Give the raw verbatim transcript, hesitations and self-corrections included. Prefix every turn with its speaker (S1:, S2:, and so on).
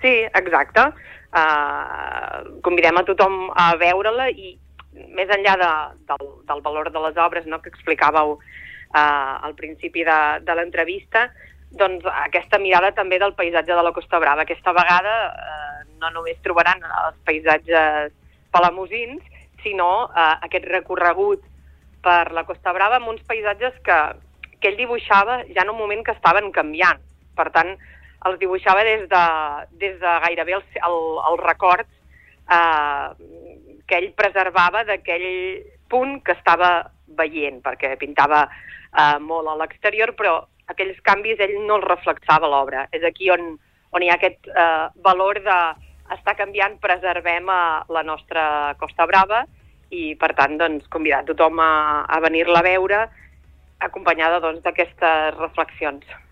S1: Sí, exacte. Uh, convidem a tothom a veure-la i més enllà de, del, del valor de les obres, no?, que explicàveu uh, al principi de, de l'entrevista, doncs aquesta mirada també del paisatge de la Costa Brava. Aquesta vegada uh, no només trobaran els paisatges palamosins, sinó uh, aquest recorregut per la Costa Brava amb uns paisatges que, que ell dibuixava ja en un moment que estaven canviant. Per tant, els dibuixava des de, des de gairebé els, el, els records eh, que ell preservava d'aquell punt que estava veient, perquè pintava eh, molt a l'exterior, però aquells canvis ell no els reflexava a l'obra. És aquí on, on hi ha aquest eh, valor de estar canviant, preservem a la nostra Costa Brava i, per tant, doncs, convidar tothom a, a venir-la a veure acompanyada doncs, d'aquestes reflexions.